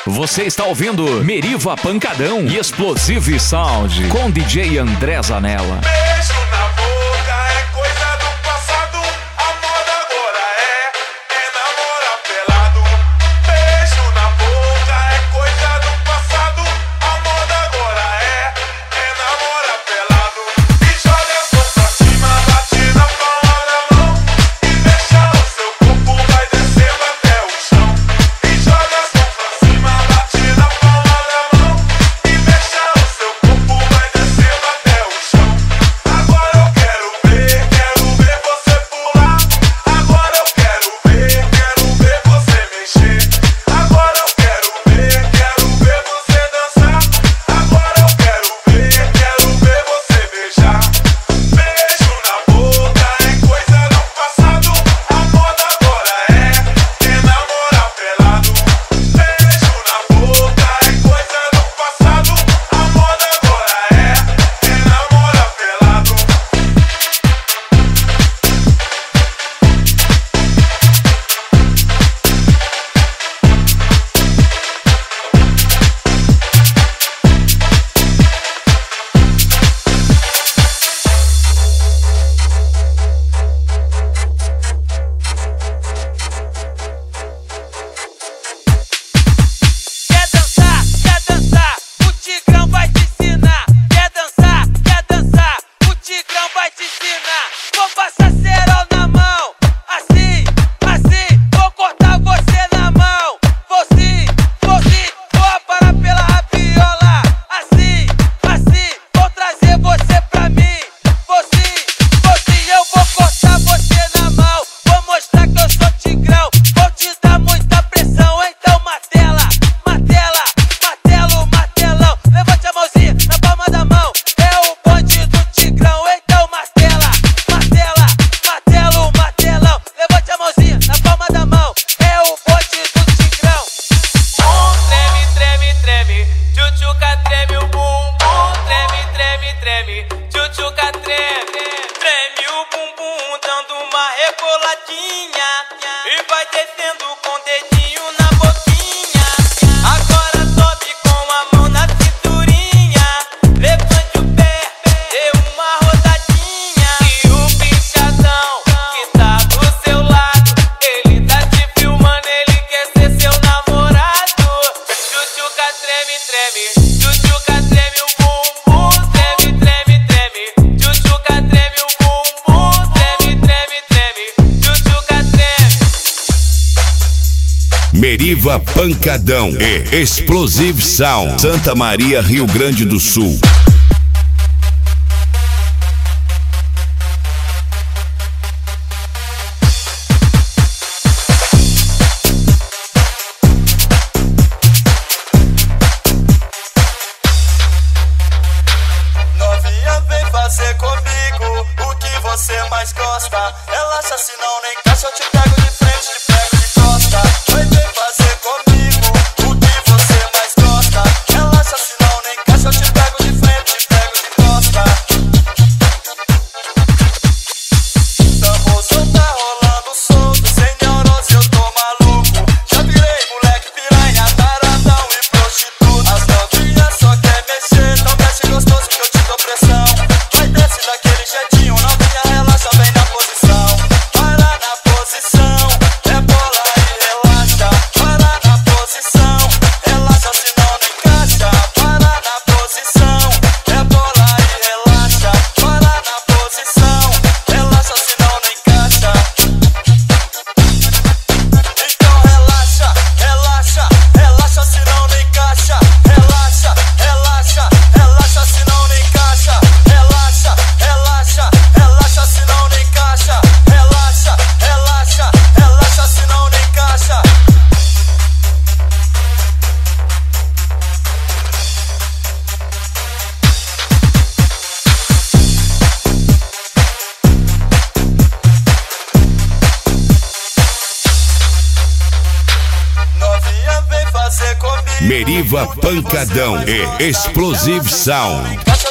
Você está ouvindo Meriva Pancadão e Explosive Sound com DJ André Zanella. Beijo na boca é coisa do passado, a moda agora é namorar pelado. Beijo na boca é coisa do passado, a moda agora é namorar pelado. E joga a mão pra cima, bate na palma da mão e deixa o seu corpo vai descendo até o chão. E joga a mão pra cima, bate na palma da mão e deixa o seu corpo vai descendo até o chão. Agora eu quero ver você pular. Agora eu quero ver você mexer. Agora eu quero ver você dançar. Agora eu quero ver você beijar. Beijo na boca é coisa do passado, a moda agora é namorar pelado. Beijo na boca é coisa do passado, a moda agora é namorar pelado. Quer dançar, o Tigrão vai te ensinar. Quer dançar, o Tigrão vai te ensinar. Vou passar cerol na mão, assim, vou cortar você na mão. Vou sim, vou aparar pela rabiola. Assim, vou trazer você pra mim. Vou sim, eu vou cortar você na mão. Vou mostrar que eu sou Tigrão, vou te dar muita pressão. Então martela, martelão. Levante a mãozinha na palma da mão. É o bonde do Tigrão. Então martela, martelão. Levante a mãozinha na palma da mão. É o bonde do Tigrão. Treme, tchutchuca treme o bumbum. Treme, tchutchuca treme. Treme o bumbum dando uma reboladinha e vai descendo com o dedinho na boquinha. Agora sobe com a mão na cinturinha. Levante o pé, dê uma rodadinha. E o bichadão que tá do seu lado, ele tá te filmando, ele quer ser seu namorado. Tchutchuca treme, tchutchuca treme o bumbum. Treme, tchutchuca treme o bumbum. Treme, tchutchuca treme. Meriva Pancadão e Explosive Sound, Santa Maria, Rio Grande do Sul. Novinha, vem fazer comigo o que você mais gosta. Relaxa, senão nem caixa, eu te pego de frente, te pego de costa. Vai, vem fazer comigo o que você mais gosta. Relaxa, senão nem caixa, eu te pego de frente, te pego de costa. Tamborzão tá rolando solto, sem neurose eu tô maluco. Já virei moleque piranha, taradão e prostituto. As novinhas só quer mexer, então desce gostoso que eu te dou pressão. Vai, desce daquele jeitinho, novinha, relaxa, vem na posição. Para na posição, é bola e relaxa. Para na posição, relaxa, senão nem caixa. Para na posição, é bola e relaxa. Para na posição, relaxa, senão nem caixa. Então relaxa, senão nem caixa. Relaxa, senão nem caixa. Relaxa, senão nem caixa. Relaxa, senão nem caixa. Novinha, vem fazer comigo. Meriva Pancadão e Explosive Sound.